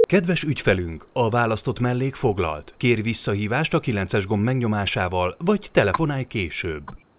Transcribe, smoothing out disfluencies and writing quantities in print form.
Kedves ügyfelünk, a választott mellék foglalt. Kérj visszahívást a 9-es gomb megnyomásával, vagy telefonálj később.